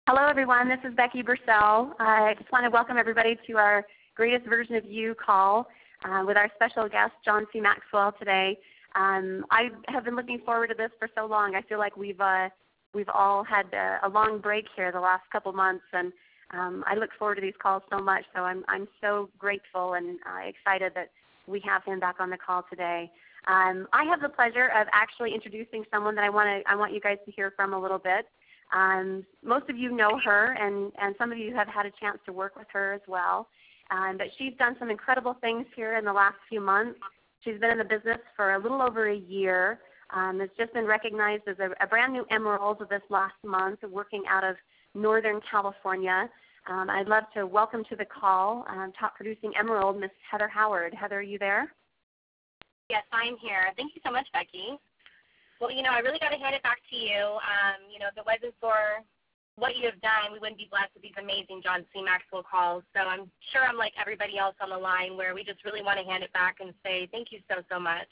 Hello, everyone. This is Becky Bursell. I just want to welcome everybody to our Greatest Version of You call with our special guest, John C. Maxwell, today. I have been looking forward to this for so long. I feel like we've all had a long break here the last couple months, and I look forward to these calls so much. So I'm so grateful and excited that we have him back on the call today. I have the pleasure of actually introducing someone that I want you guys to hear from a little bit. Most of you know her, and some of you have had a chance to work with her as well. But she's done some incredible things here in the last few months. She's been in the business for a little over a year. Has just been recognized as a brand new Emerald this last month, working out of Northern California. I'd love to welcome to the call top producing Emerald, Miss Heather Howard. Heather, are you there? Yes, I'm here. Thank you so much, Becky. Well, I really got to hand it back to you. If it wasn't for what you have done, we wouldn't be blessed with these amazing John C. Maxwell calls. So I'm sure I'm like everybody else on the line where we just really want to hand it back and say thank you so, so much.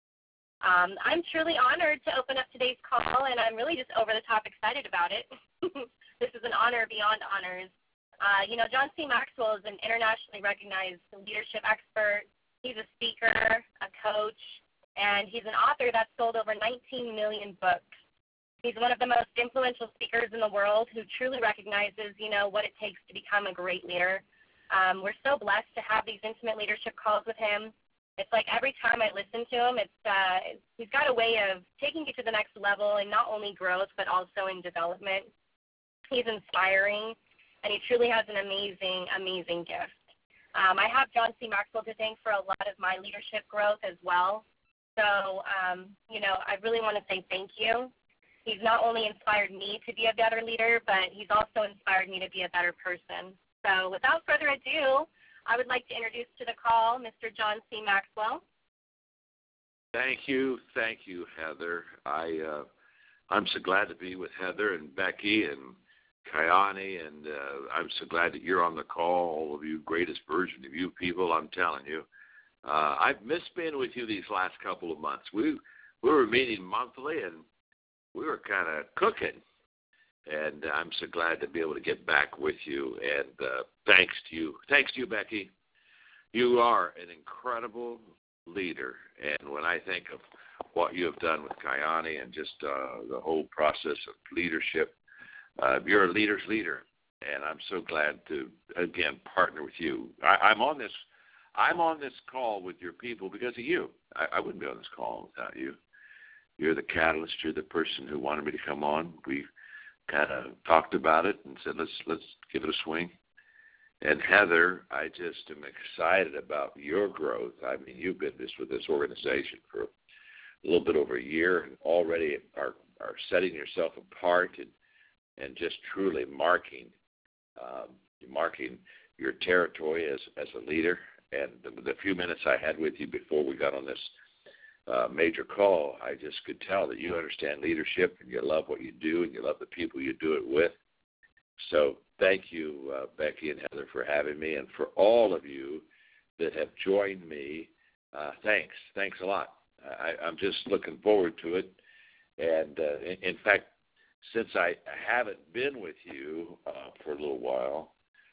I'm truly honored to open up today's call, and I'm really just over the top excited about it. This is an honor beyond honors. John C. Maxwell is an internationally recognized leadership expert. He's a speaker, a coach, and he's an author that's sold over 19 million books. He's one of the most influential speakers in the world who truly recognizes, what it takes to become a great leader. We're so blessed to have these intimate leadership calls with him. It's like every time I listen to him, he's got a way of taking you to the next level in not only growth but also in development. He's inspiring, and he truly has an amazing, amazing gift. I have John C. Maxwell to thank for a lot of my leadership growth as well. So, I really want to say thank you. He's not only inspired me to be a better leader, but he's also inspired me to be a better person. So without further ado, I would like to introduce to the call Mr. John C. Maxwell. Thank you, Heather. I'm so glad to be with Heather and Becky and Kayani, and I'm so glad that you're on the call, all of you Greatest Version of You people, I'm telling you. I've missed being with you these last couple of months. We were meeting monthly, and we were kind of cooking. And I'm so glad to be able to get back with you. And thanks to you, Becky. You are an incredible leader. And when I think of what you have done with Kayani and just the whole process of leadership, you're a leader's leader. And I'm so glad to, again, partner with you. I'm on this call with your people because of you. I wouldn't be on this call without you. You're the catalyst. You're the person who wanted me to come on. We kind of talked about it and said, let's give it a swing. And Heather, I just am excited about your growth. I mean, you've been with this organization for a little bit over a year and already are setting yourself apart and just truly marking your territory as a leader. And the few minutes I had with you before we got on this major call, I just could tell that you understand leadership and you love what you do and you love the people you do it with. So thank you, Becky and Heather, for having me. And for all of you that have joined me, thanks. Thanks a lot. I'm just looking forward to it. And, in fact, since I haven't been with you for a little while,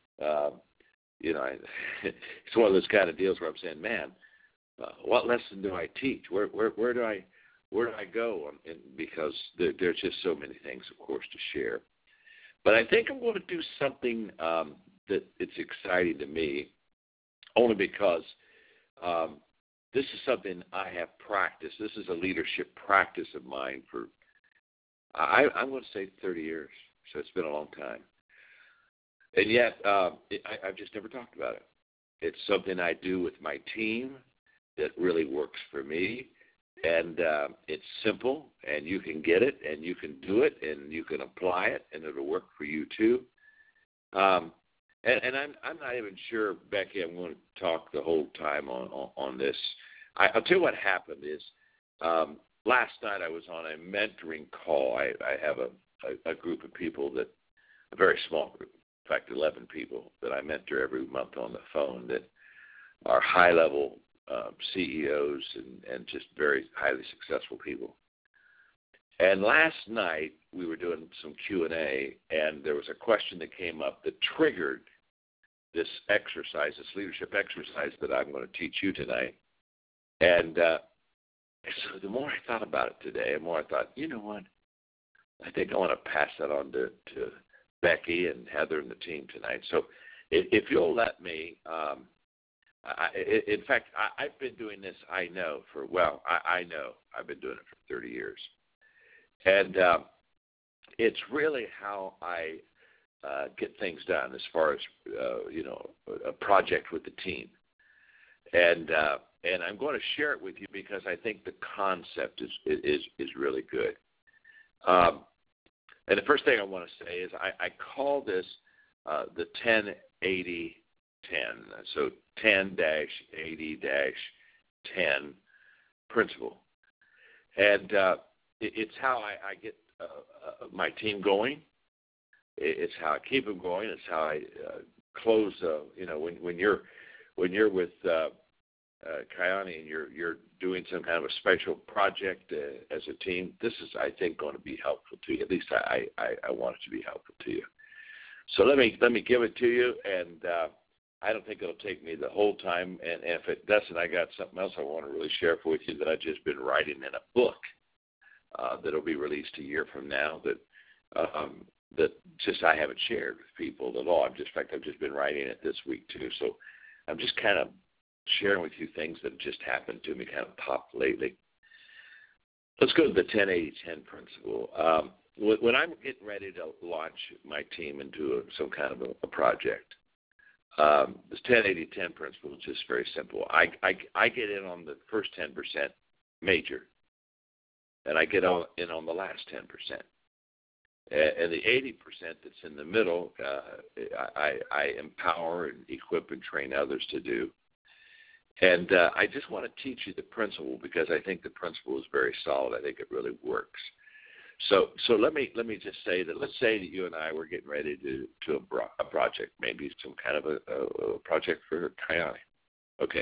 it's one of those kind of deals where I'm saying, man, what lesson do I teach? Where do I go? Because there's just so many things, of course, to share. But I think I'm going to do something that it's exciting to me, only because this is something I have practiced. This is a leadership practice of mine for, I'm going to say 30 years. So it's been a long time. And yet, I've just never talked about it. It's something I do with my team that really works for me. And it's simple, and you can get it, and you can do it, and you can apply it, and it'll work for you too. And I'm not even sure, Becky, I'm going to talk the whole time on this. I'll tell you what happened is last night I was on a mentoring call. I have a group of people a very small group, in fact, 11 people that I mentor every month on the phone that are high-level CEOs and just very highly successful people. And last night we were doing some Q&A, and there was a question that came up that triggered this exercise, this leadership exercise that I'm going to teach you tonight. And so the more I thought about it today, the more I thought, you know what? I think I want to pass that on to Becky and Heather and the team tonight. So if you'll let me, in fact, I've been doing this, I know I've been doing it for 30 years. And it's really how I get things done as far as, a project with the team. And I'm going to share it with you because I think the concept is really good. And the first thing I want to say is I call this the 10-80-10. So 10-80-10 principle. And it's how I get my team going. It's how I keep them going. It's how I close. When you're with Kayani and you're doing some kind of a special project as a team, this is, I think, going to be helpful to you. At least I want it to be helpful to you. So let me give it to you, and I don't think it'll take me the whole time. And if it doesn't, I got something else I want to really share with you that I've just been writing in a book that'll be released a year from now that just I haven't shared with people at all. In fact, I've just been writing it this week too. So I'm just kind of sharing with you things that have just happened to me, kind of popped lately. Let's go to the 10-80-10 principle. When I'm getting ready to launch my team into some kind of a project, this 10-80-10 principle is just very simple. I get in on the first 10% major, and I get in on the last 10%. And the 80% that's in the middle, I empower and equip and train others to do. And I just want to teach you the principle because I think the principle is very solid. I think it really works. So let me just say that, let's say that you and I were getting ready to do a project, maybe some kind of a project for Kayani. Okay.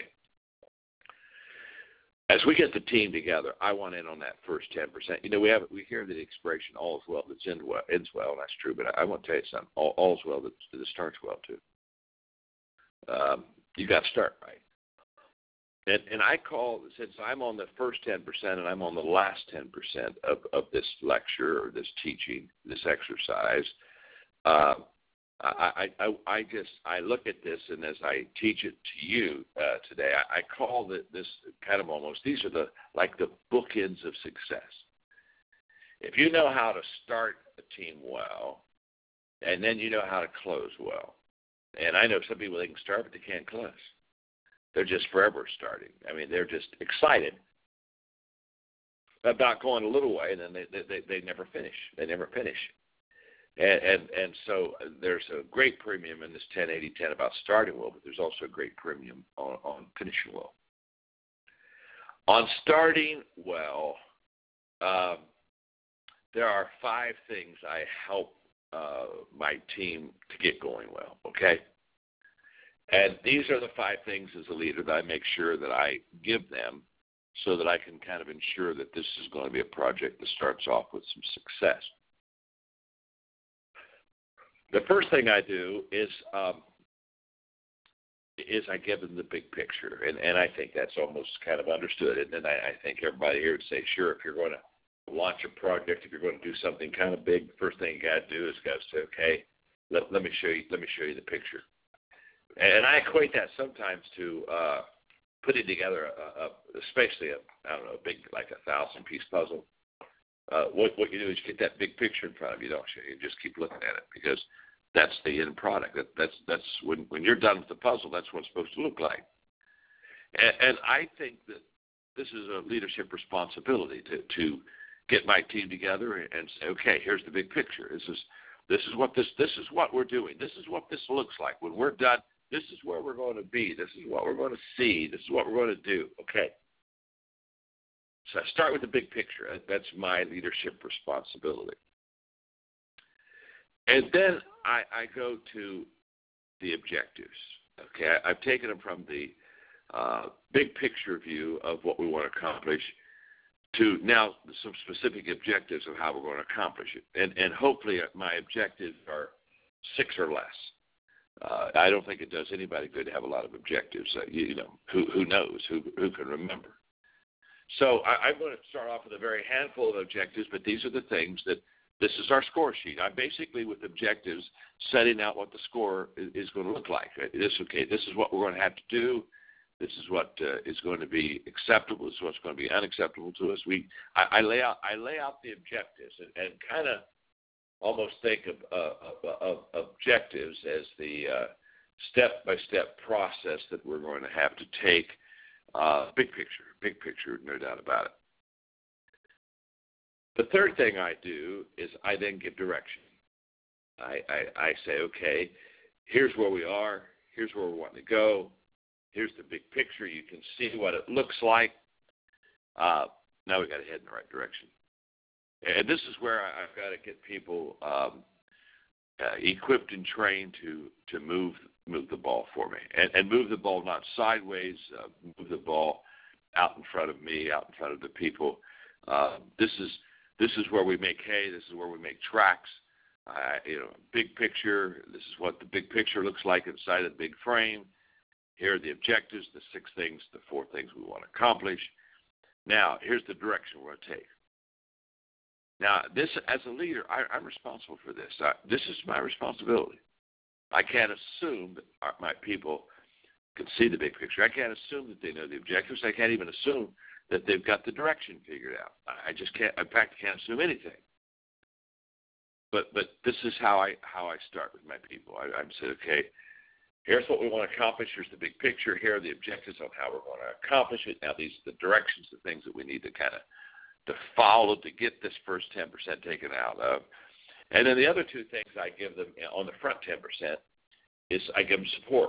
As we get the team together, I want in on that first 10%. We hear the expression, all is well that ends well, and that's true, but I want to tell you something. All is well that starts well, too. You got to start right. And I call, since I'm on the first 10% and I'm on the last 10% of this lecture or this teaching, this exercise, I look at this, and as I teach it to you today, I call this kind of almost, these are the bookends of success. If you know how to start a team well, and then you know how to close well, and I know some people, they can start, but they can't close. They're just forever starting. I mean, they're just excited about going a little way, and then they never finish. They never finish. And so there's a great premium in this 10-80-10 about starting well, but there's also a great premium on finishing well. On starting well, there are 5 things I help my team to get going well, okay? And these are the 5 things as a leader that I make sure that I give them so that I can kind of ensure that this is going to be a project that starts off with some success. The first thing I do is I give them the big picture, and I think that's almost kind of understood. And then I think everybody here would say, sure, if you're going to launch a project, if you're going to do something kind of big, the first thing you got to do is say, okay, let me show you the picture. And I equate that sometimes to putting together, especially a big, like 1,000-piece puzzle. What you do is you get that big picture in front of you, don't you? You just keep looking at it because that's the end product. That's when you're done with the puzzle, that's what it's supposed to look like. And I think that this is a leadership responsibility to get my team together and say, okay, here's the big picture. This is what we're doing. This is what this looks like when we're done. This is where we're going to be. This is what we're going to see. This is what we're going to do. Okay. So I start with the big picture. That's my leadership responsibility. And then I go to the objectives. Okay. I've taken them from the big picture view of what we want to accomplish to now some specific objectives of how we're going to accomplish it. And hopefully my objectives are 6 or less. I don't think it does anybody good to have a lot of objectives. Who knows? Who can remember? So I'm going to start off with a very handful of objectives, but these are the things that this is our score sheet. I'm basically, with objectives, setting out what the score is going to look like. This is what we're going to have to do. This is what is going to be acceptable. This is what's going to be unacceptable to us. I lay out the objectives and kind of almost think of objectives as the step-by-step process that we're going to have to take. Big picture, no doubt about it. The third thing I do is I then give direction. I say, okay, here's where we are. Here's where we're wanting to go. Here's the big picture. You can see what it looks like. Now we've got to head in the right direction. And this is where I've got to get people equipped and trained to move the ball for me. And move the ball not sideways, move the ball out in front of me, out in front of the people. This is where we make hay. This is where we make tracks. Big picture. This is what the big picture looks like inside of the big frame. Here are the objectives, the 6 things, the 4 things we want to accomplish. Now, here's the direction we're going to take. Now, this, as a leader, I'm responsible for this. This is my responsibility. I can't assume that my people can see the big picture. I can't assume that they know the objectives. I can't even assume that they've got the direction figured out. I just can't. In fact, I can't assume anything. But this is how I start with my people. I say, okay, here's what we want to accomplish. Here's the big picture. Here are the objectives on how we're going to accomplish it. Now, these are the directions, the things that we need to kind of to follow to get this first 10% taken out of. And then the other 2 things I give them on the front 10% is I give them support.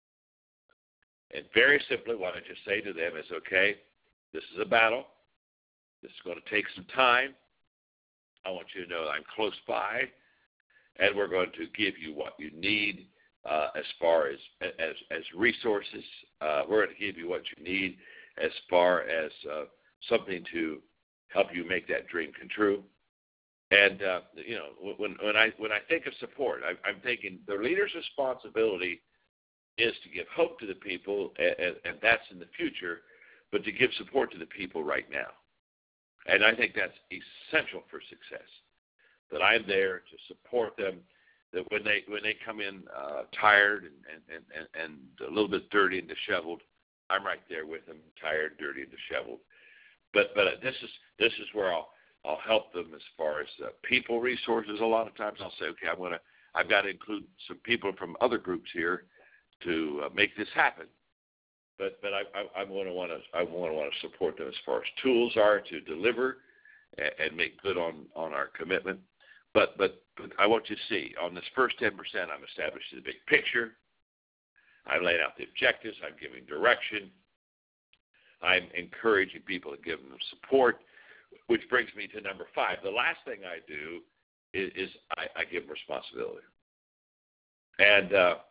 And very simply, what I just say to them is, okay, this is a battle. This is going to take some time. I want you to know I'm close by, and we're going to give you what you need as far as resources. We're going to give you what you need as far as something to help you make that dream come true. And when I think of support, I'm thinking the leader's responsibility is to give hope to the people, and that's in the future, but to give support to the people right now. And I think that's essential for success. That I'm there to support them. That when they come in tired and a little bit dirty and disheveled, I'm right there with them, tired, dirty, and disheveled. But this is where I'll help them as far as people resources. A lot of times I'll say, okay, I've got to include some people from other groups here to make this happen. But I want to want to support them as far as tools are to deliver and make good on our commitment. But I want you to see on this first 10%, I'm establishing the big picture. I'm laying out the objectives. I'm giving direction. I'm encouraging people and giving them support, which brings me to number 5. The last thing I do is I give them responsibility. And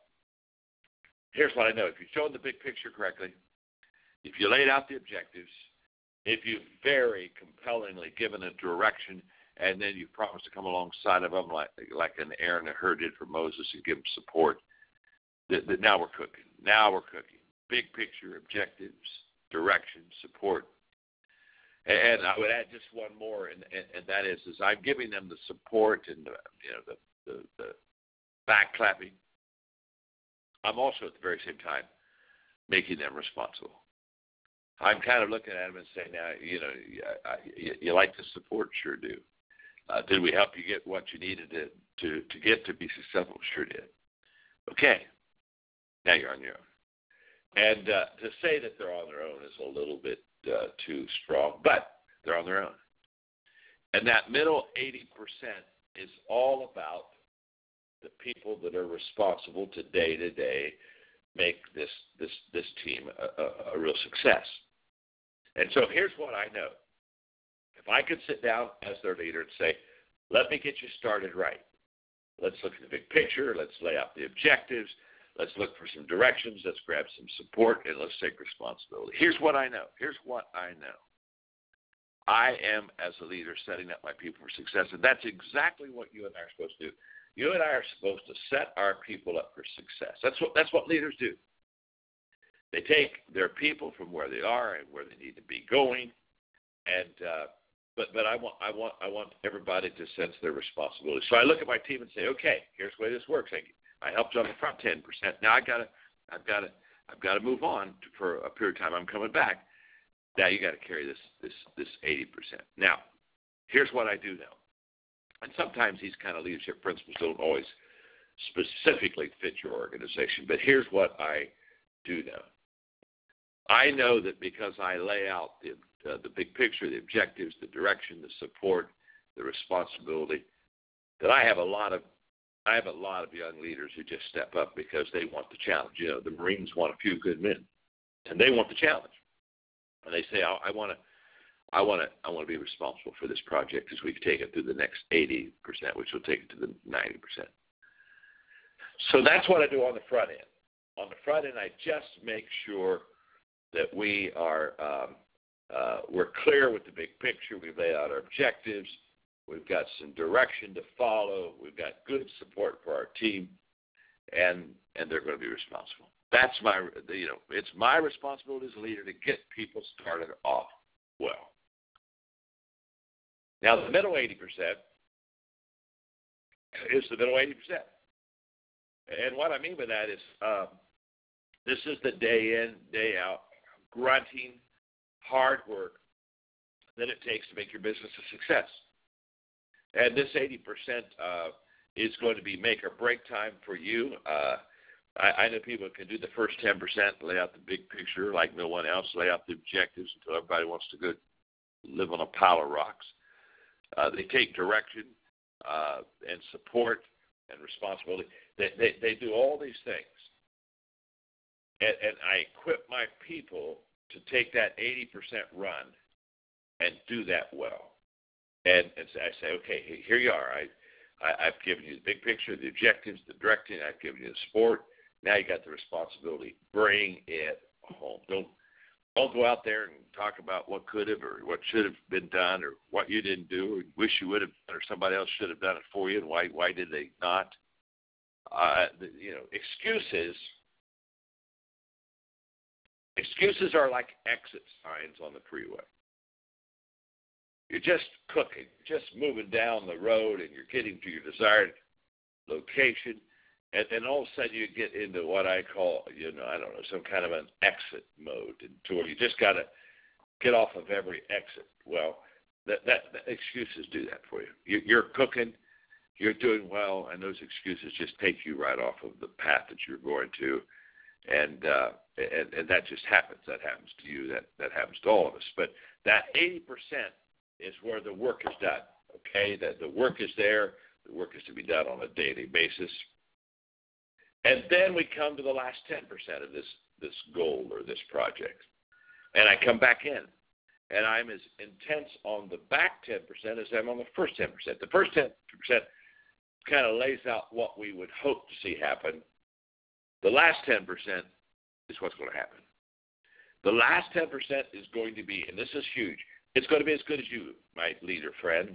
here's what I know. If you've shown the big picture correctly, if you laid out the objectives, if you've very compellingly given a direction, and then you've promised to come alongside of them like an Aaron and Hur did for Moses and give them support, that now we're cooking. Now we're cooking. Big picture, objectives, direction, support. And I would add just one more, and that is I'm giving them the support and the back clapping. I'm also at the very same time making them responsible. I'm kind of looking at them and saying, now, you like the support? Sure do. Did we help you get what you needed to get to be successful? Sure did. Okay. Now you're on your own. And to say that they're on their own is a little bit too strong, but they're on their own. And that middle 80% is all about the people that are responsible to day make this team a real success. And so here's what I know. If I could sit down as their leader and say, let me get you started right. Let's look at the big picture. Let's lay out the objectives. Let's look for some directions. Let's grab some support, and let's take responsibility. Here's what I know. I am, as a leader, setting up my people for success. And that's exactly what you and I are supposed to do. You and I are supposed to set our people up for success. That's what leaders do. They take their people from where they are and where they need to be going, and but I want everybody to sense their responsibility. So I look at my team and say, okay, here's the way this works. I helped you on the front 10%. Now I've got to move on for a period of time. I'm coming back. Now you got to carry this 80%. Now, here's what I do now. And sometimes these kind of leadership principles don't always specifically fit your organization, but here's what I do now. I know that because I lay out the big picture, the objectives, the direction, the support, the responsibility, that I have a lot of young leaders who just step up because they want the challenge. You know, the Marines want a few good men, and they want the challenge, and they say, I want to be responsible for this project as we take it through the next 80%, which will take it to the 90%. So that's what I do on the front end. On the front end, I just make sure that we are we're clear with the big picture. We've laid out our objectives. We've got some direction to follow. We've got good support for our team, and they're going to be responsible. That's it's my responsibility as a leader to get people started off well. Now, the middle 80% is the middle 80%. And what I mean by that is this is the day in, day out, grunting, hard work that it takes to make your business a success. And this 80% is going to be make or break time for you. I know people can do the first 10%, lay out the big picture like no one else, lay out the objectives until everybody wants to go live on a pile of rocks. They take direction and support and responsibility. They do all these things. And I equip my people to take that 80% run and do that well. And I say, okay, here you are. I've given you the big picture, the objectives, the directing. I've given you the support. Now you got the responsibility. Bring it home. Don't go out there and talk about what could have or what should have been done or what you didn't do or wish you would have done or somebody else should have done it for you and why did they not? Excuses are like exit signs on the freeway. You're just cooking, just moving down the road, and you're getting to your desired location, and then all of a sudden you get into what I call, some kind of an exit mode, to where you just got to get off of every exit. Well, that excuses do that for you. You're cooking, you're doing well, and those excuses just take you right off of the path that you're going to. And that just happens. That happens to you. That happens to all of us. But that 80% is where the work is done. Okay, that the work is there. The work is to be done on a daily basis. And then we come to the last 10% of this goal or this project, and I come back in, and I'm as intense on the back 10% as I'm on the first 10%. The first 10% kind of lays out what we would hope to see happen. The last 10% is what's going to happen. The last 10% is going to be, and this is huge, it's going to be as good as you, my leader friends.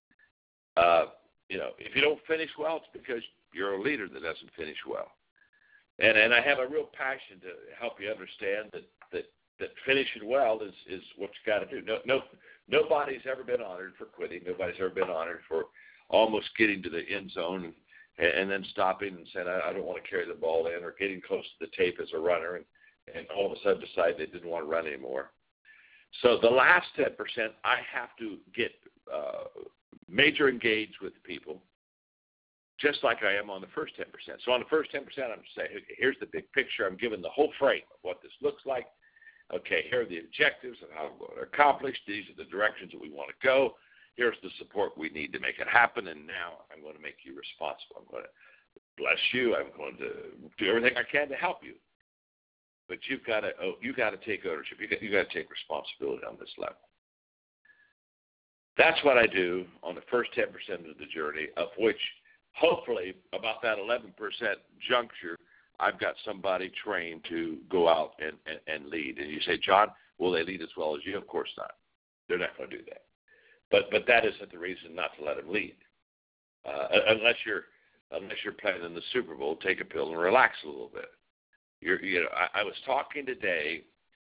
If you don't finish well, it's because you're a leader that doesn't finish well. And I have a real passion to help you understand that finishing well is what you got to do. Nobody's ever been honored for quitting. Nobody's ever been honored for almost getting to the end zone and then stopping and saying, I don't want to carry the ball in, or getting close to the tape as a runner and all of a sudden decide they didn't want to run anymore. So the last 10%, I have to get major engaged with people, just like I am on the first 10%. So on the first 10%, I'm saying, okay, here's the big picture. I'm giving the whole frame of what this looks like. Okay, here are the objectives of how we're going to accomplish. These are the directions that we want to go. Here's the support we need to make it happen, and now I'm going to make you responsible. I'm going to bless you. I'm going to do everything I can to help you. But you've got to take ownership. You got to take responsibility on this level. That's what I do on the first 10% of the journey, of which hopefully about that 11% juncture, I've got somebody trained to go out and lead. And you say, John, will they lead as well as you? Of course not. They're not going to do that. But that isn't the reason not to let them lead. Unless you're playing in the Super Bowl, take a pill and relax a little bit. I was talking today.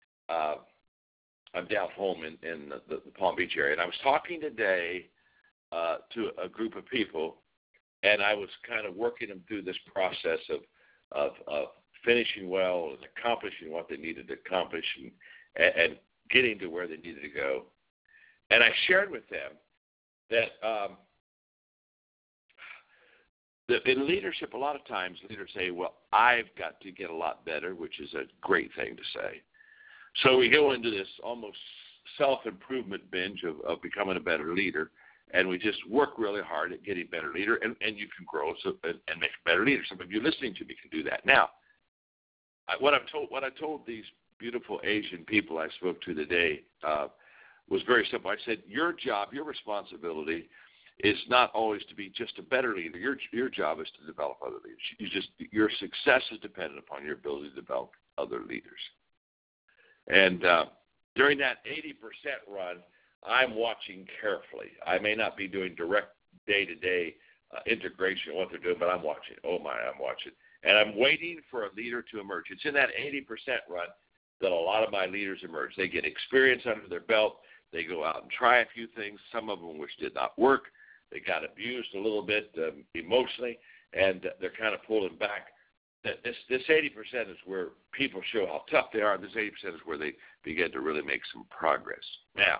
I'm down home in the Palm Beach area, and I was talking today to a group of people, and I was kind of working them through this process of finishing well and accomplishing what they needed to accomplish and getting to where they needed to go. And I shared with them that in leadership, a lot of times leaders say, well, I've got to get a lot better, which is a great thing to say. So we go into this almost self-improvement binge of becoming a better leader, and we just work really hard at getting a better leader, and you can grow and make a better leader. Some of you listening to me can do that. Now, what I told these beautiful Asian people I spoke to today was very simple. I said, your job, your responsibility is not always to be just a better leader. Your job is to develop other leaders. Your success is dependent upon your ability to develop other leaders. And during that 80% run, I'm watching carefully. I may not be doing direct day-to-day integration of what they're doing, but I'm watching. Oh, my, I'm watching. And I'm waiting for a leader to emerge. It's in that 80% run that a lot of my leaders emerge. They get experience under their belt. They go out and try a few things, some of them which did not work. They got abused a little bit emotionally, and they're kind of pulling back. This 80% is where people show how tough they are. This 80% is where they begin to really make some progress. Now,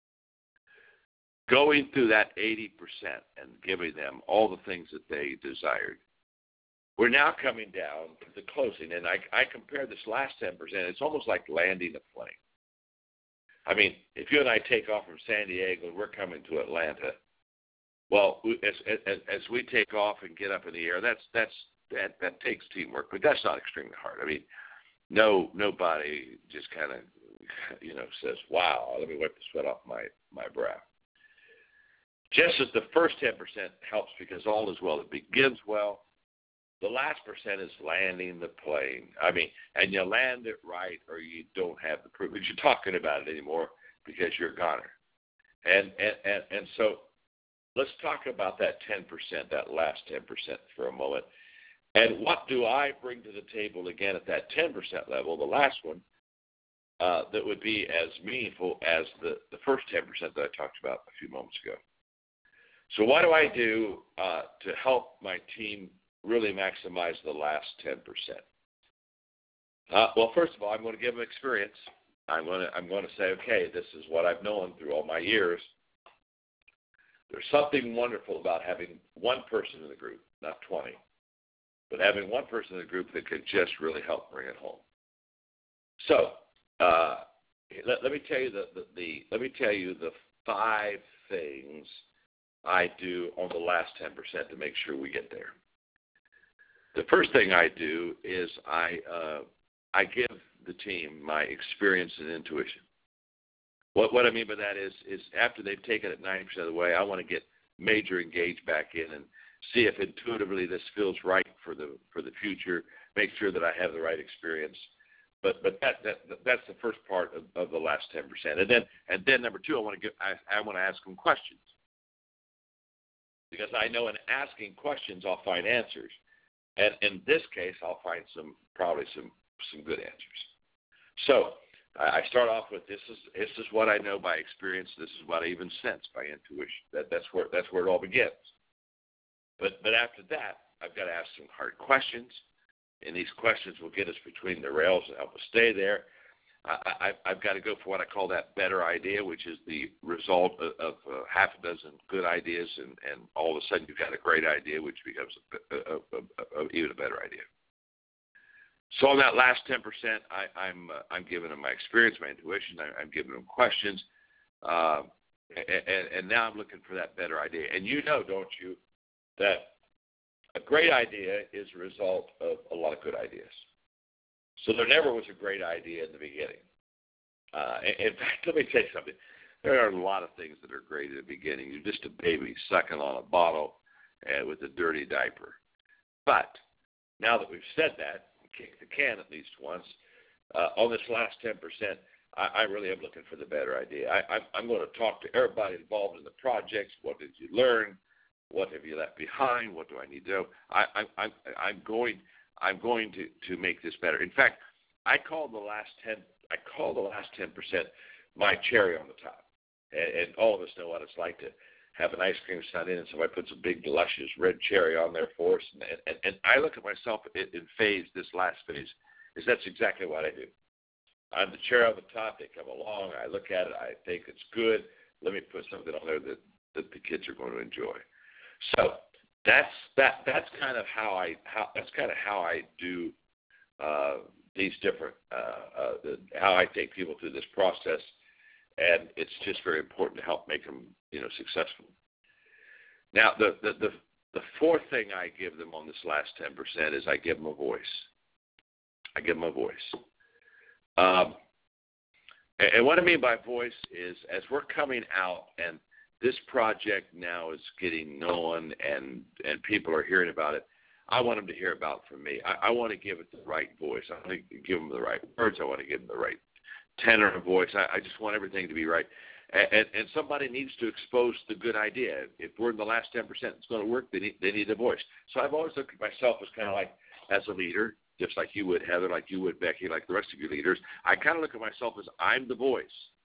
going through that 80% and giving them all the things that they desired, we're now coming down to the closing. And I compare this last 10%. It's almost like landing a plane. I mean, if you and I take off from San Diego and we're coming to Atlanta, well, as we take off and get up in the air, that takes teamwork, but that's not extremely hard. I mean, nobody just kind of, says, wow, let me wipe the sweat off my brow. Just as the first 10% helps because all is well, it begins well, the last percent is landing the plane. I mean, and you land it right or you don't have the privilege. You're talking about it anymore because you're a goner. And so let's talk about that 10%, that last 10% for a moment. And what do I bring to the table again at that 10% level, the last one, that would be as meaningful as the first 10% that I talked about a few moments ago? So what do I do to help my team really maximize the last 10%? Well, first of all, I'm going to give them experience. I'm going to say, okay, this is what I've known through all my years. There's something wonderful about having one person in the group, not 20, but having one person in the group that could just really help bring it home. So let me tell you the 5 things I do on the last 10% to make sure we get there. The first thing I do is I give the team my experience and intuition. What I mean by that is after they've taken it 90% of the way, I want to get major engaged back in and see if intuitively this feels right for the future. Make sure that I have the right experience. But that's the first part of the last 10%. And then number 2, I want to ask them questions, because I know in asking questions I'll find answers. And in this case, I'll find probably some good answers. So I start off with this is what I know by experience. This is what I even sense by intuition. That's where it all begins. But after that, I've got to ask some hard questions, and these questions will get us between the rails and help us stay there. I've got to go for what I call that better idea, which is the result of half a dozen good ideas, and all of a sudden you've got a great idea, which becomes even a better idea. So on that last 10%, I'm giving them my experience, my intuition. I'm giving them questions, and now I'm looking for that better idea. And you know, don't you, that a great idea is a result of a lot of good ideas. So there never was a great idea in the beginning. In fact, let me tell you something. There are a lot of things that are great in the beginning. You're just a baby sucking on a bottle with a dirty diaper. But now that we've said that, kicked the can at least once, on this last 10%, I really am looking for the better idea. I'm going to talk to everybody involved in the projects. What did you learn? What have you left behind? What do I need to know? I'm going to make this better. In fact, I call the last 10% my cherry on the top. And all of us know what it's like to have an ice cream sundae and somebody puts a big, luscious red cherry on there for us. And I look at myself in this last phase, is that's exactly what I do. I'm the cherry on the top. They come along. I look at it. I think it's good. Let me put something on there that the kids are going to enjoy. So that's kind of how I do these different how I take people through this process, and it's just very important to help make them successful. Now the fourth thing I give them on this last 10% is I give them a voice. I give them a voice. And what I mean by voice is, as we're coming out and this project now is getting known and people are hearing about it, I want them to hear about it from me. I want to give it the right voice. I want to give them the right words. I want to give them the right tenor of voice. I just want everything to be right. And somebody needs to expose the good idea. If we're in the last 10%, it's going to work. They need a voice. So I've always looked at myself as kind of like, as a leader, just like you would, Heather, like you would, Becky, like the rest of you leaders. I kind of look at myself as I'm the voice.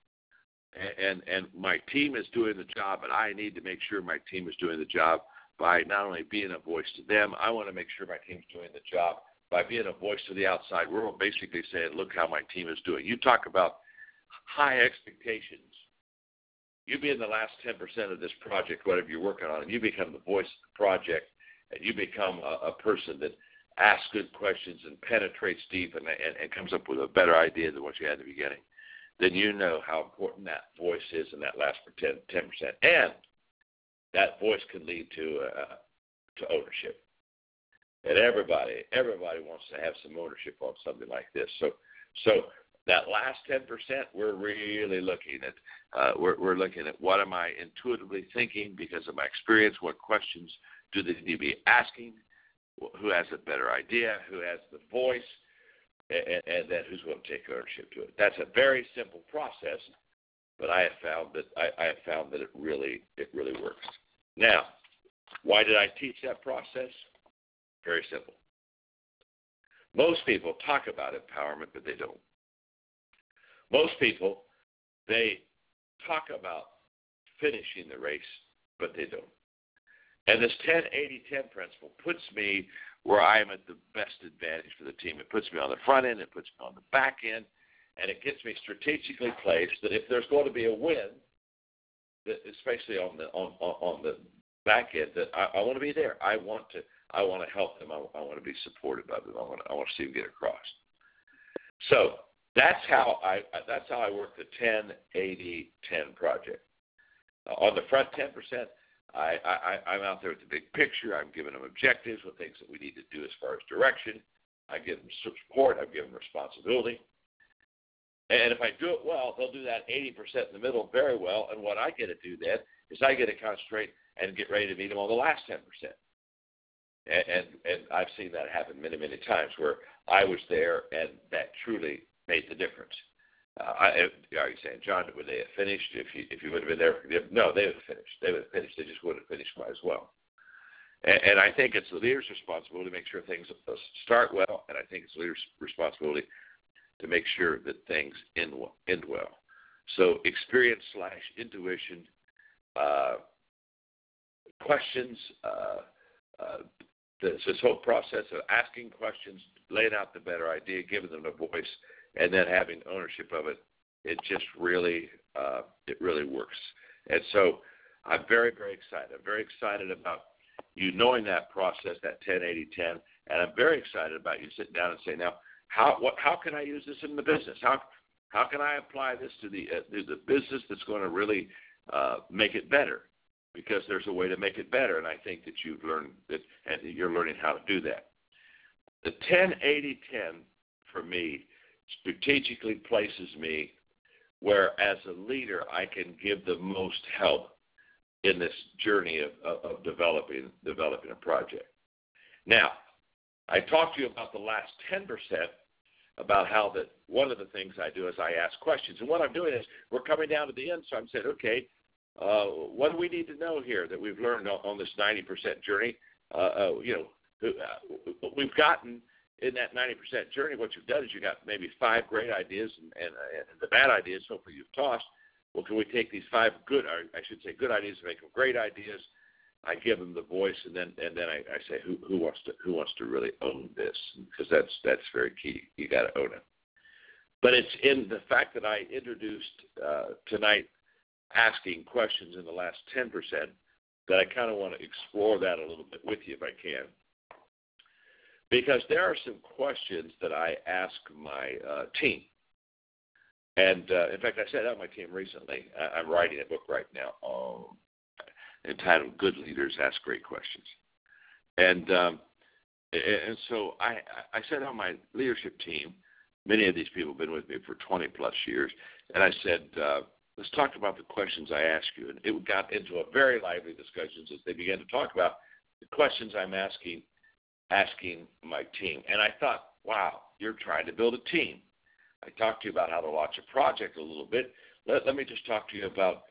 And my team is doing the job, and I need to make sure my team is doing the job by not only being a voice to them, I want to make sure my team's doing the job by being a voice to the outside world, basically saying, look how my team is doing. You talk about high expectations. You be in the last 10% of this project, whatever you're working on, and you become the voice of the project, and you become a person that asks good questions and penetrates deep and comes up with a better idea than what you had in the beginning, then you know how important that voice is in that last 10%. And that voice can lead to ownership. And everybody wants to have some ownership on something like this. So that last 10%, we're really looking at we're looking at what am I intuitively thinking because of my experience, what questions do they need to be asking, who has a better idea, who has the voice, and then who's going to take ownership to it. That's a very simple process, but I have found that it really works. Now, why did I teach that process? Very simple. Most people talk about empowerment, but they don't. Most people, they talk about finishing the race, but they don't. And this 10-80-10 principle puts me where I am at the best advantage for the team. It puts me on the front end, it puts me on the back end, and it gets me strategically placed that if there's going to be a win, that especially on the back end, that I want to be there. I want to help them. I want to be supportive of them. I want to see them get across. So that's how I work the 10-80-10 project. On the front 10%, I'm out there with the big picture. I'm giving them objectives, what things that we need to do as far as direction. I give them support. I give them responsibility. And if I do it well, they'll do that 80% in the middle very well. And what I get to do then is I get to concentrate and get ready to meet them on the last 10%. And I've seen that happen many, many times where I was there and that truly made the difference. Are you saying, John, would they have finished if you would have been there? No, they would have finished. They would have finished. They just wouldn't have finished quite as well. And I think it's the leader's responsibility to make sure things start well, and I think it's the leader's responsibility to make sure that things end well. So experience/intuition, questions, this whole process of asking questions, laying out the better idea, giving them a voice, and then having ownership of it, it just really works. And so I'm very, very excited. I'm very excited about you knowing that process, that 10-80-10, and I'm very excited about you sitting down and saying, now, how can I use this in the business? How can I apply this to the business that's going to really make it better? Because there's a way to make it better, and I think that you've learned that, and you're learning how to do that. The 10-80-10 for me strategically places me where, as a leader, I can give the most help in this journey of developing a project. Now, I talked to you about the last 10%, about how that one of the things I do is I ask questions. And what I'm doing is we're coming down to the end, so I'm saying, okay, what do we need to know here that we've learned on this 90% journey? We've gotten in that 90% journey, what you've done is you got maybe 5 great ideas and the bad ideas, hopefully you've tossed. Well, can we take these 5 good ideas and make them great ideas? I give them the voice, and then I say, who wants to really own this? Because that's very key. You got to own it. But it's in the fact that I introduced tonight asking questions in the last 10% that I kind of want to explore that a little bit with you if I can. Because there are some questions that I ask my team. And, in fact, I said that to my team recently. I'm writing a book right now entitled Good Leaders Ask Great Questions. And so I said on my leadership team, many of these people have been with me for 20-plus years, and I said, let's talk about the questions I ask you. And it got into a very lively discussion as they began to talk about the questions I'm asking my team. And I thought, wow, you're trying to build a team. I talked to you about how to launch a project a little bit. Let me just talk to you about,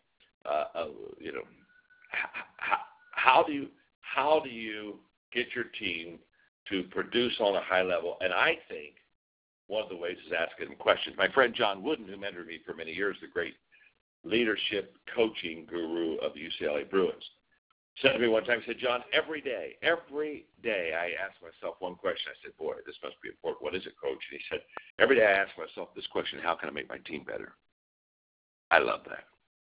how do you get your team to produce on a high level? And I think one of the ways is asking them questions. My friend John Wooden, who mentored me for many years, the great leadership coaching guru of the UCLA Bruins, said to me one time, he said, John, every day I ask myself one question. I said, boy, this must be important. What is it, Coach? And he said, every day I ask myself this question, how can I make my team better? I love that.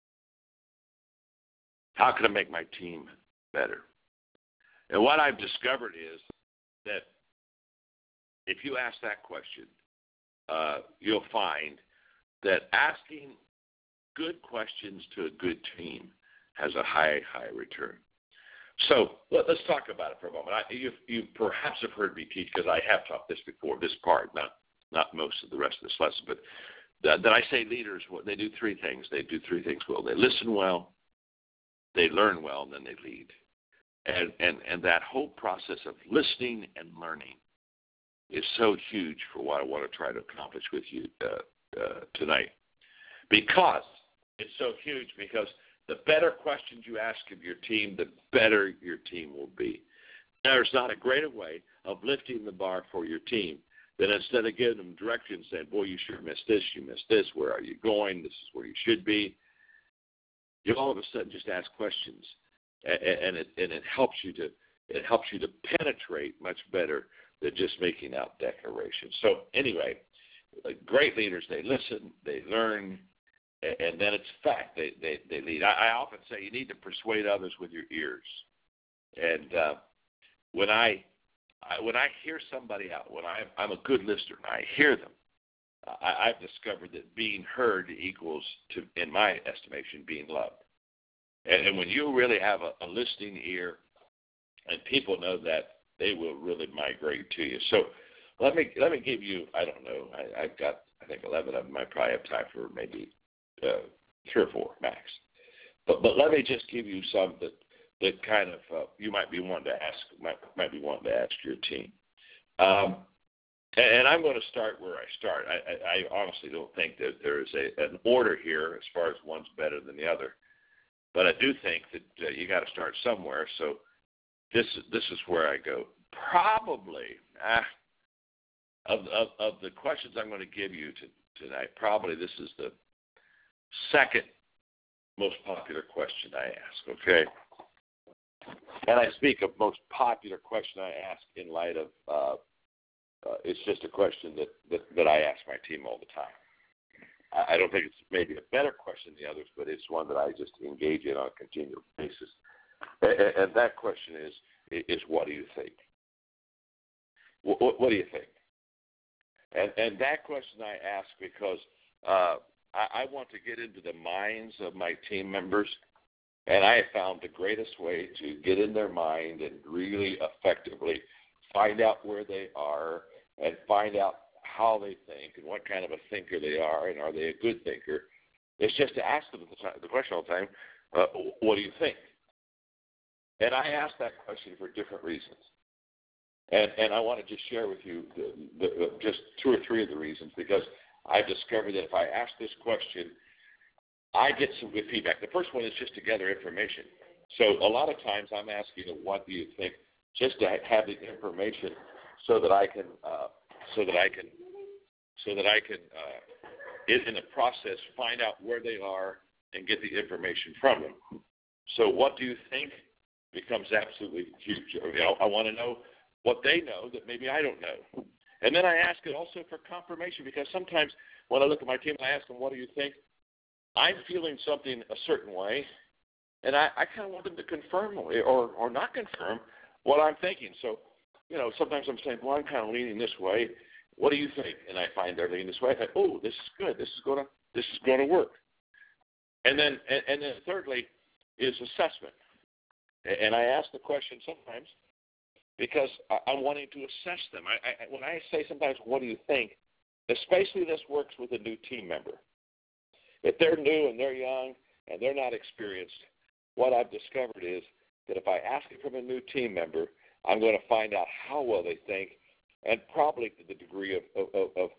How can I make my team better? And what I've discovered is that if you ask that question, you'll find that asking good questions to a good team has a high return. So let's talk about it for a moment. You perhaps have heard me teach, because I have taught this before, this part, not most of the rest of this lesson, but that I say leaders, they do 3 things. They do 3 things well. They listen well, they learn well, and then they lead. And that whole process of listening and learning is so huge for what I want to try to accomplish with you tonight. Because it's so huge, because the better questions you ask of your team, the better your team will be. There's not a greater way of lifting the bar for your team than instead of giving them directions, saying, boy, you sure missed this, you missed this, where are you going, this is where you should be. You all of a sudden just ask questions, and it helps you to penetrate much better than just making out declarations. So anyway, great leaders, they listen, they learn, and then it's fact, they lead. I often say you need to persuade others with your ears. And when I hear somebody out, when I'm a good listener and I hear them, I've discovered that being heard equals, in my estimation, being loved. And when you really have a listening ear, and people know that, they will really migrate to you. So let me give you, I don't know, I've got, I think, 11 of them. I probably have time for maybe 3 or 4 max. But let me just give you some that kind of you might be wanting to ask your team. And I'm going to start where I start. I honestly don't think that there is an order here as far as one's better than the other. But I do think that you got to start somewhere. So this is where I go. Probably of the questions I'm going to give you tonight, probably this is the second most popular question I ask. Okay. And I speak of most popular question I ask in light of it's just a question that I ask my team all the time. I don't think it's maybe a better question than the others, but it's one that I just engage in on a continual basis. And that question is what do you think? What do you think? And that question I ask because I want to get into the minds of my team members, and I have found the greatest way to get in their mind and really effectively find out where they are and find out how they think and what kind of a thinker they are and are they a good thinker. It's just to ask them the question all the time, what do you think? And I ask that question for different reasons. And I want to just share with you just two or three of the reasons, because I've discovered that if I ask this question, I get some good feedback. The first one is just to gather information. So a lot of times I'm asking, what do you think, just to have the information so that I can in the process, find out where they are and get the information from them. So what do you think becomes absolutely huge. I want to know what they know that maybe I don't know. And then I ask it also for confirmation, because sometimes when I look at my team and I ask them, what do you think? I'm feeling something a certain way, and I kind of want them to confirm or not confirm what I'm thinking. So, sometimes I'm saying, well, I'm kind of leaning this way. What do you think? And I find they're leaning this way. I think, oh, this is good. This is going to work. And then thirdly is assessment. And I ask the question sometimes because I'm wanting to assess them. When I say sometimes, what do you think? Especially this works with a new team member. If they're new and they're young and they're not experienced, what I've discovered is that if I ask it from a new team member, I'm going to find out how well they think, and probably to the degree of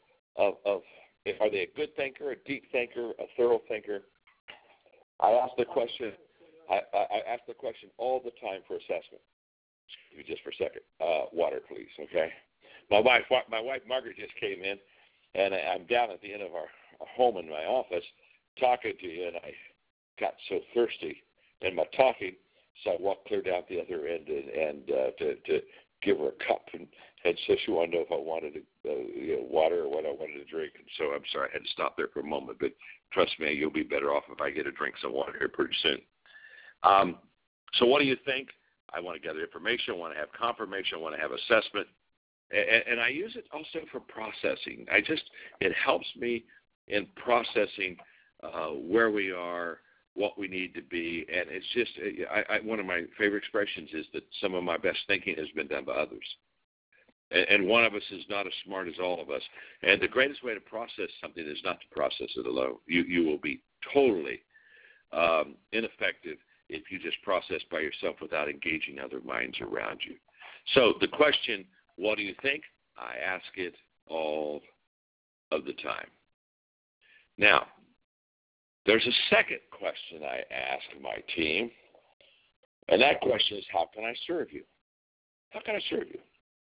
are they a good thinker, a deep thinker, a thorough thinker. I ask the question all the time for assessment. Excuse me just for a second. Water, please. Okay. My wife Margaret just came in, and I'm down at the end of our home in my office talking to you, and I got so thirsty in my talking, so I walked clear down the other end and to give her a cup, and so she wanted to know if I wanted water or what I wanted to drink. And so I'm sorry I had to stop there for a moment, but trust me, you'll be better off if I get a drink some water here pretty soon. So what do you think? I want to gather information. I want to have confirmation. I want to have assessment. And I use it also for processing. It helps me in processing where we are, what we need to be. And it's just, one of my favorite expressions is that some of my best thinking has been done by others. And one of us is not as smart as all of us. And the greatest way to process something is not to process it alone. You will be totally ineffective if you just process by yourself without engaging other minds around you. So the question, what do you think? I ask it all of the time. Now, there's a second question I ask my team, and that question is, how can I serve you? How can I serve you?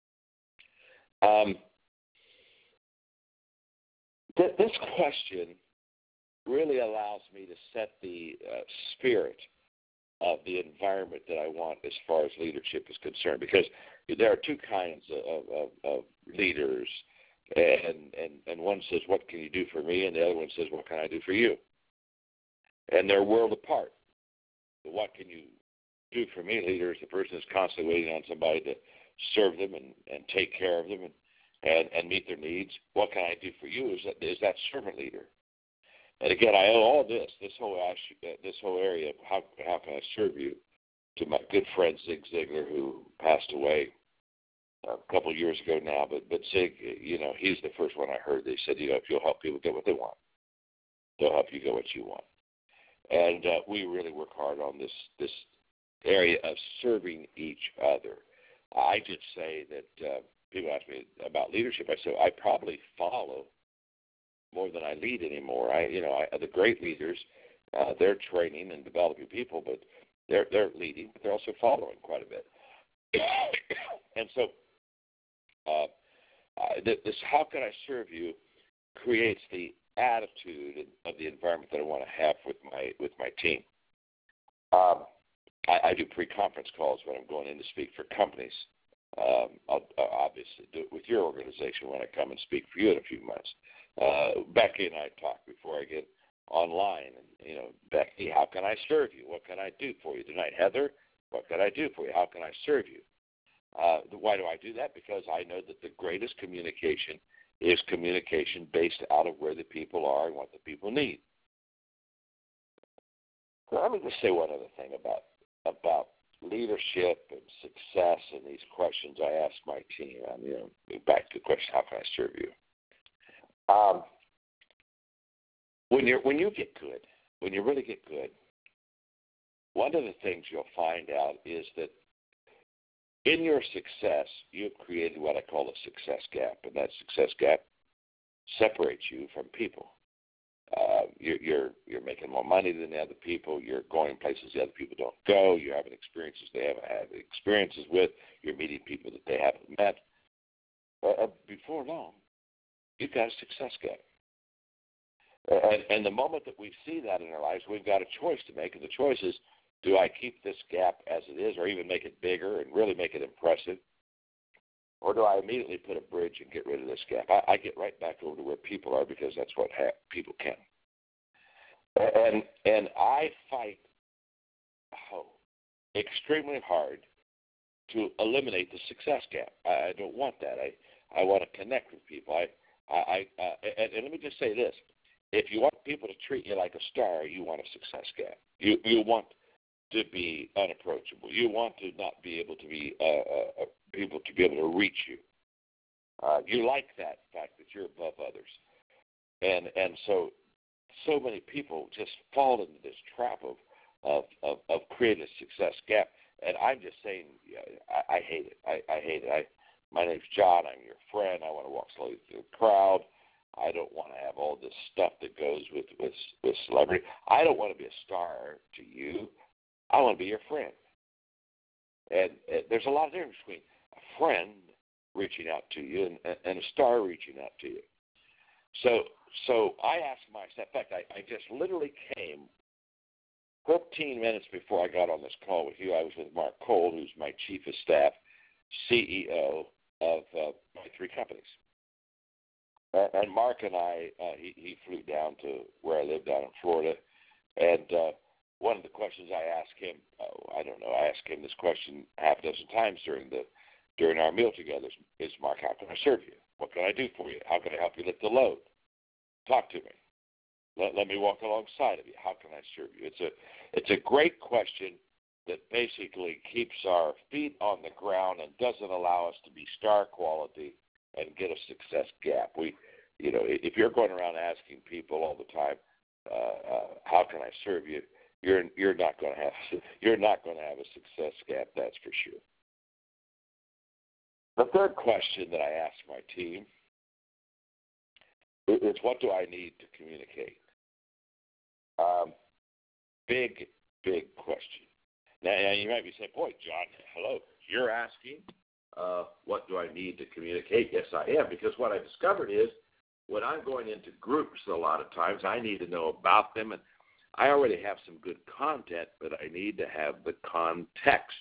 This question really allows me to set the spirit of the environment that I want as far as leadership is concerned, because there are two kinds of leaders, and one says, what can you do for me? And the other one says, what can I do for you? And they're world apart. The what can you do for me leader is the person that's constantly waiting on somebody to serve them and take care of them and meet their needs. What can I do for you is that servant leader. And again, I owe all this whole area of how can I serve you to my good friend Zig Ziglar, who passed away a couple of years ago now. But Zig, he's the first one I heard. They said, if you'll help people get what they want, they'll help you get what you want. And we really work hard on this area of serving each other. I just say that people ask me about leadership. I say I probably follow more than I lead anymore. The great leaders, they're training and developing people, but they're leading, but they're also following quite a bit. And so, this "how can I serve you" creates the attitude of the environment that I want to have with my team. I do pre-conference calls when I'm going in to speak for companies. I'll obviously do it with your organization when I come and speak for you in a few months. Becky and I talk before I get online. And, Becky, how can I serve you? What can I do for you tonight? Heather, what can I do for you? How can I serve you? Why do I do that? Because I know that the greatest communication is communication based out of where the people are and what the people need. So let me just say one other thing about leadership and success and these questions I ask my team. Back to the question, how can I serve you? When you get good, when you really get good, one of the things you'll find out is that in your success, you've created what I call a success gap, and that success gap separates you from people. You're making more money than the other people. You're going places the other people don't go. You're having experiences they haven't had experiences with. You're meeting people that they haven't met. Before long, you've got a success gap. And the moment that we see that in our lives, we've got a choice to make, and the choice is, do I keep this gap as it is or even make it bigger and really make it impressive? Or do I immediately put a bridge and get rid of this gap? I get right back over to where people are because that's what people can. And I fight extremely hard to eliminate the success gap. I don't want that. I want to connect with people. And let me just say this. If you want people to treat you like a star, you want a success gap. You want to be unapproachable. You want to not be able to be people to be able to reach you. You like that fact that you're above others, and so many people just fall into this trap of creating a success gap. And I'm just saying, I hate it. I hate it. My name's John. I'm your friend. I want to walk slowly through the crowd. I don't want to have all this stuff that goes with celebrity. I don't want to be a star to you. I want to be your friend. And there's a lot of difference between a friend reaching out to you and a star reaching out to you. So I asked myself, in fact, I just literally came 15 minutes before I got on this call with you. I was with Mark Cole, who's my chief of staff, CEO of my 3 companies. And Mark and I, he flew down to where I live down in Florida, and one of the questions I asked him, I asked him this question half a dozen times during our meal together, is, Mark, how can I serve you? What can I do for you? How can I help you lift the load? Talk to me. Let me walk alongside of you. How can I serve you? It's a great question that basically keeps our feet on the ground and doesn't allow us to be star quality and get a success gap. If you're going around asking people all the time, how can I serve you? You're not going to have a success gap. That's for sure. The third question that I asked my team is, what do I need to communicate? Big question. Now you might be saying, boy, John, hello, you're asking what do I need to communicate? Yes, I am, because what I discovered is when I'm going into groups a lot of times, I need to know about them, and I already have some good content, but I need to have the context.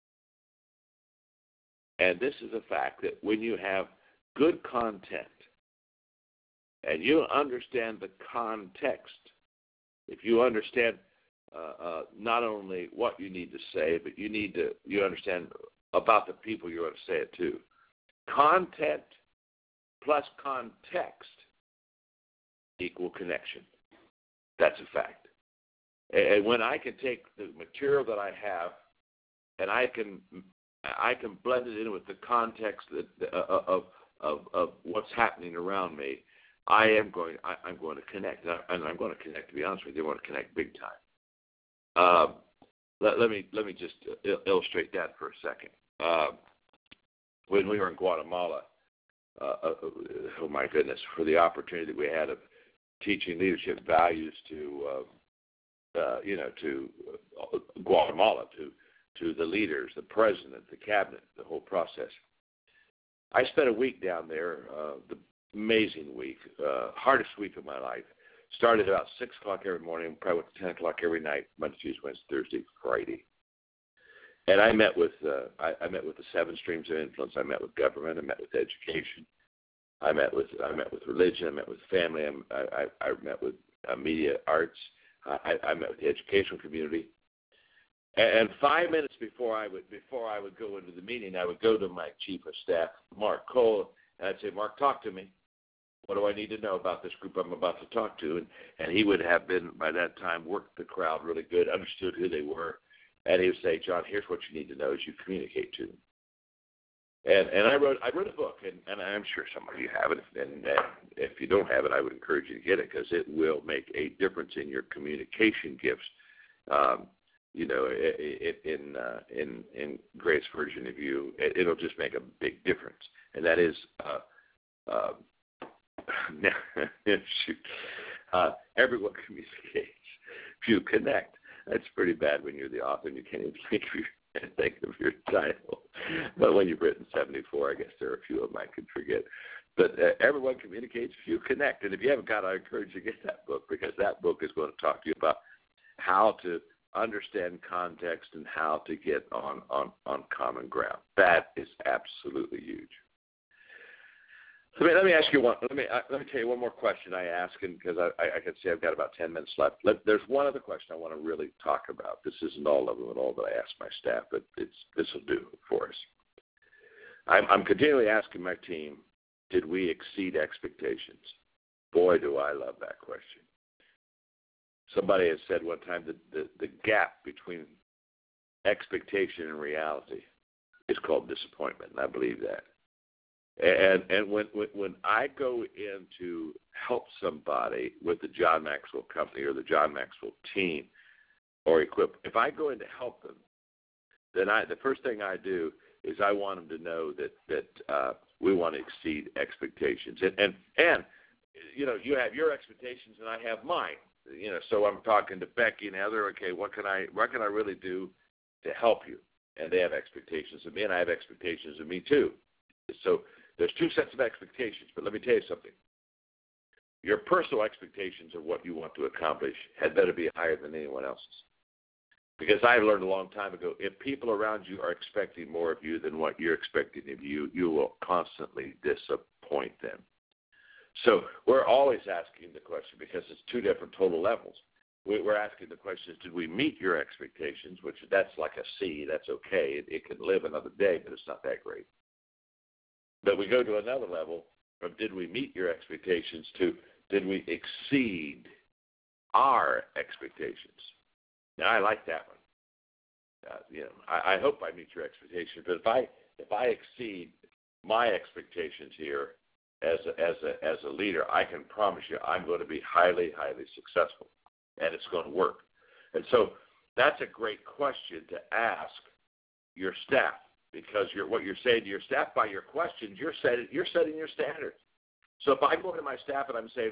And this is a fact that when you have good content and you understand the context, if you understand not only what you need to say, but you understand about the people you want to say it to. Content plus context equal connection. That's a fact. And when I can take the material that I have and I can blend it in with the context of what's happening around me, I'm going to connect, and I'm going to connect. To be honest with you, I want to connect big time. Let me just illustrate that for a second. When we were in Guatemala, oh my goodness, for the opportunity that we had of teaching leadership values to Guatemala, to the leaders, the president, the cabinet, the whole process. I spent a week down there, the amazing week, hardest week of my life. Started about 6 o'clock every morning, probably went to 10 o'clock every night, Monday, Tuesday, Wednesday, Thursday, Friday. And I met with the 7 streams of influence. I met with government. I met with education. I met with religion. I met with family. I met with media arts. I met with the educational community. And 5 minutes before I would go into the meeting, I would go to my chief of staff, Mark Cole, and I'd say, Mark, talk to me. What do I need to know about this group I'm about to talk to? And he would have been, by that time, worked the crowd really good, understood who they were. And he would say, John, here's what you need to know as you communicate to them. And I wrote a book, and I'm sure some of you have it. And if you don't have it, I would encourage you to get it because it will make a difference in your communication gifts. in Greatest Version of You, it'll just make a big difference. And that is, everyone communicates. If you connect, that's pretty bad when you're the author and you can't even think of your title. But when you've written 74, I guess there are a few of them I could forget. But everyone communicates if you connect. And if you haven't got it, I encourage you to get that book, because that book is going to talk to you about how to understand context and how to get on common ground. That is absolutely huge. Let me ask you one. Let me tell you one more question I ask, and because I can see I've got about 10 minutes left. There's one other question I want to really talk about. This isn't all of them at all that I ask my staff, but this will do for us. I'm continually asking my team, did we exceed expectations? Boy, do I love that question. Somebody has said one time that the gap between expectation and reality is called disappointment, and I believe that. And when I go in to help somebody with the John Maxwell Company or the John Maxwell team or Equip, if I go in to help them, then the first thing I do is I want them to know that we want to exceed expectations. And you have your expectations and I have mine. So I'm talking to Becky and Heather. Okay, what can I really do to help you? And they have expectations of me, and I have expectations of me too. So there's two sets of expectations, but let me tell you something. Your personal expectations of what you want to accomplish had better be higher than anyone else's. Because I learned a long time ago, if people around you are expecting more of you than what you're expecting of you, you will constantly disappoint them. So we're always asking the question, because it's two different total levels. We're asking the question, did we meet your expectations, which that's like a C, that's okay. It can live another day, but it's not that great. But we go to another level of did we meet your expectations to did we exceed our expectations? Now, I like that one. I hope I meet your expectations, but if I exceed my expectations here as a leader, I can promise you I'm going to be highly, highly successful, and it's going to work. And so that's a great question to ask your staff, because what you're saying to your staff by your questions, you're setting your standards. So if I go to my staff and I'm saying,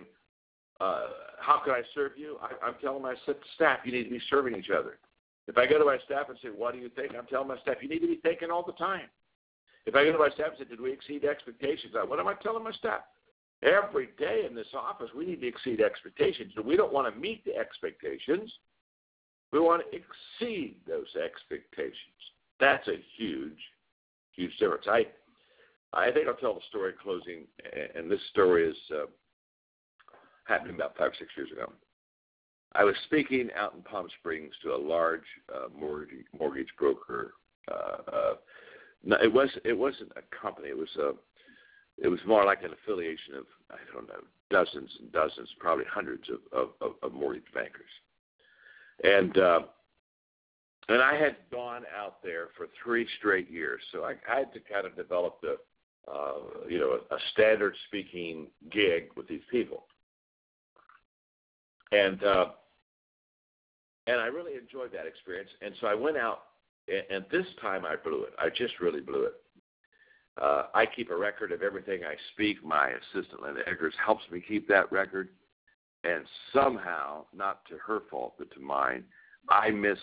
how can I serve you? I'm telling my staff, you need to be serving each other. If I go to my staff and say, what do you think? I'm telling my staff, you need to be thinking all the time. If I go to my staff and say, did we exceed expectations? What am I telling my staff? Every day in this office, we need to exceed expectations. We don't want to meet the expectations. We want to exceed those expectations. That's a huge, huge difference. I think I'll tell the story in closing, and this story is happening about 5 or 6 years ago. I was speaking out in Palm Springs to a large mortgage broker. It wasn't a company. It was more like an affiliation of, I don't know, dozens and dozens, probably hundreds of mortgage bankers. And I had gone out there for 3 straight years, so I had to kind of develop a standard speaking gig with these people. And I really enjoyed that experience. And so I went out, and this time I blew it. I just really blew it. I keep a record of everything I speak. My assistant, Linda Eggers, helps me keep that record. And somehow, not to her fault, but to mine, I missed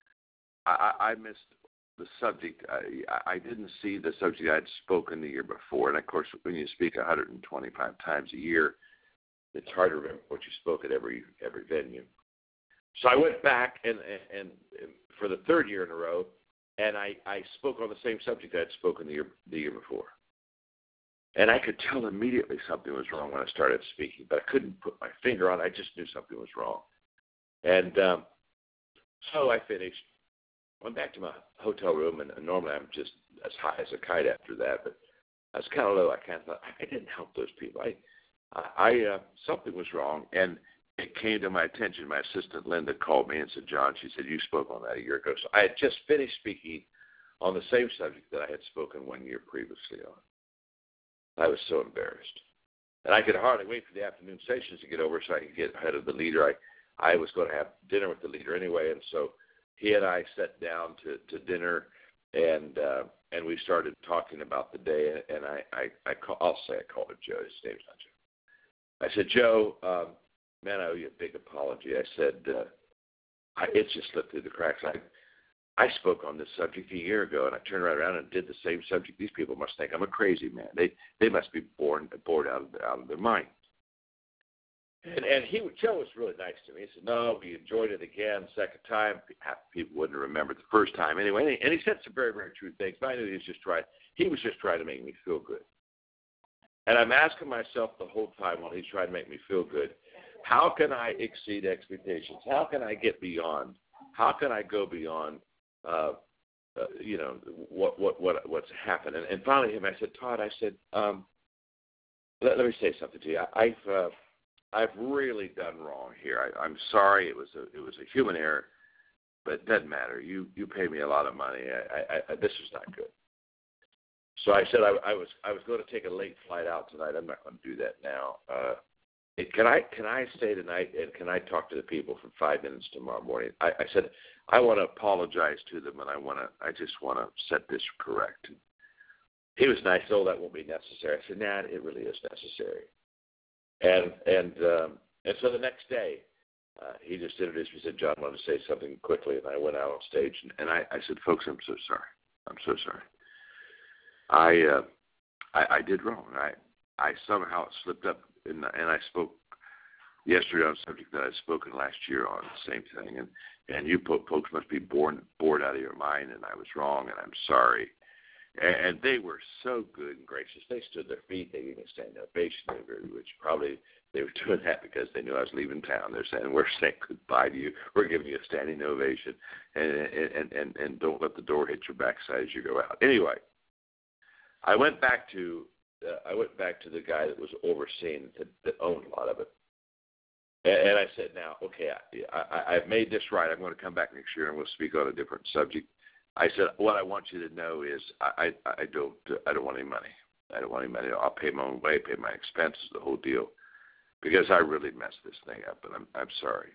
the subject. I didn't see the subject I'd spoken the year before. And, of course, when you speak 125 times a year, it's hard to remember what you spoke at every venue. So I went back and for the 3rd year in a row, and I spoke on the same subject I'd spoken the year before. And I could tell immediately something was wrong when I started speaking, but I couldn't put my finger on it. I just knew something was wrong. And so I finished, went back to my hotel room, and normally I'm just as high as a kite after that, but I was kind of low. I kind of thought, I didn't help those people. Something was wrong, and it came to my attention. My assistant, Linda, called me and said, John, she said, you spoke on that a year ago. So I had just finished speaking on the same subject that I had spoken 1 year previously on. I was so embarrassed. And I could hardly wait for the afternoon sessions to get over so I could get ahead of the leader. I was going to have dinner with the leader anyway, and so he and I sat down to dinner, and we started talking about the day. And I'll say I called him Joe. His name's not Joe. I said, Joe, man, I owe you a big apology. I said, it just slipped through the cracks. I spoke on this subject a year ago, and I turned right around and did the same subject. These people must think I'm a crazy man. They must be bored out of their mind. And Joe was really nice to me. He said, no, we enjoyed it again, second time. Half the people wouldn't remember the first time anyway. And he said some very, very true things, but I knew he was just trying to make me feel good. And I'm asking myself the whole time while he's trying to make me feel good, how can I exceed expectations? How can I get beyond? How can I go beyond what's happened? And finally, I said, Todd, let me say something to you. I've really done wrong here. I'm sorry. It was a human error, but it doesn't matter. You paid me a lot of money. This is not good. So I said I was going to take a late flight out tonight. I'm not going to do that now. Can I stay tonight, and can I talk to the people for 5 minutes tomorrow morning? I said I want to apologize to them, and I just want to set this correct. He was nice. Oh, that won't be necessary. I said, nah, it really is necessary. And so the next day, he just introduced me. He said, John, I want to say something quickly, and I went out on stage, and I said, folks, I'm so sorry. I'm so sorry. I did wrong. I somehow slipped up, and I spoke yesterday on a subject that I'd spoken last year on, the same thing. And you folks must be bored out of your mind, and I was wrong, and I'm sorry. And they were so good and gracious. They stood their feet. They gave me a standing ovation, which probably they were doing that because they knew I was leaving town. They're saying, we're saying goodbye to you. We're giving you a standing ovation, and don't let the door hit your backside as you go out. Anyway, I went back to the guy that was overseeing that owned a lot of it, and I said, now, okay, I've made this right. I'm going to come back next year and we'll speak on a different subject. I said, what I want you to know is I don't want any money. I don't want any money. I'll pay my own way, pay my expenses, the whole deal, because I really messed this thing up, and I'm sorry.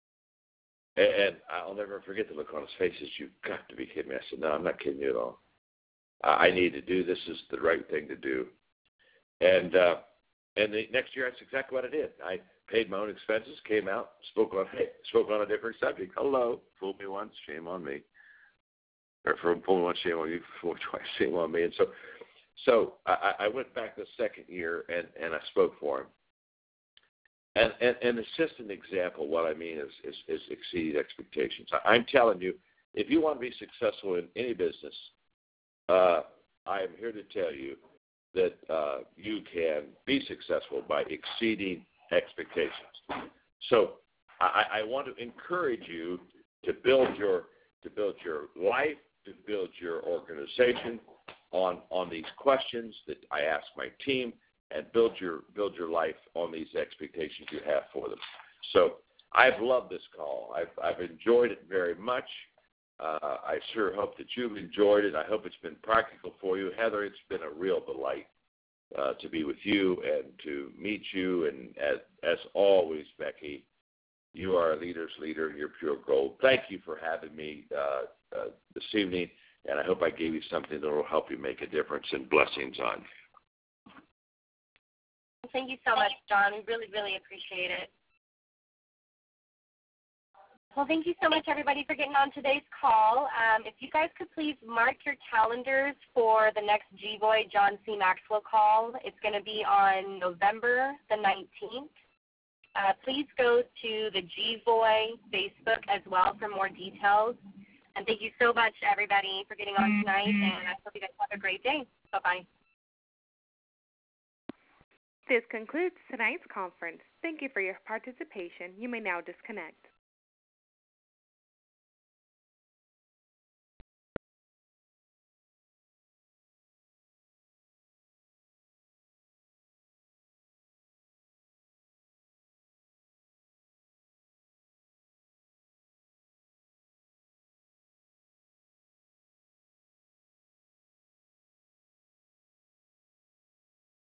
And I'll never forget the look on his face. Is, you've got to be kidding me. I said, no, I'm not kidding you at all. I need to do this. Is the right thing to do. And the next year, that's exactly what I did. I paid my own expenses, came out, spoke on a different subject. Hello, fooled me once, shame on me. Or for fool me once, shame on you. For twice, shame on me. And so I went back the second year and I spoke for him. And it's just an example. What I mean is exceed expectations. I'm telling you, if you want to be successful in any business, I am here to tell you that you can be successful by exceeding expectations. So I want to encourage you to build your life, to build your organization on these questions that I ask my team, and build your life on these expectations you have for them. So I've loved this call. I've enjoyed it very much. I sure hope that you've enjoyed it. I hope it's been practical for you. Heather, it's been a real delight to be with you and to meet you. And as always, Becky, you are a leader's leader. You're pure gold. Thank you for having me this evening, and I hope I gave you something that will help you make a difference, and blessings on you. Thank you so much, John. We really, really appreciate it. Well, thank you so much, everybody, for getting on today's call. If you guys could please mark your calendars for the next G-Boy John C. Maxwell call. It's going to be on November the 19th. Please go to the G-Boy Facebook as well for more details. And thank you so much, everybody, for getting on tonight, and I hope you guys have a great day. Bye-bye. This concludes tonight's conference. Thank you for your participation. You may now disconnect.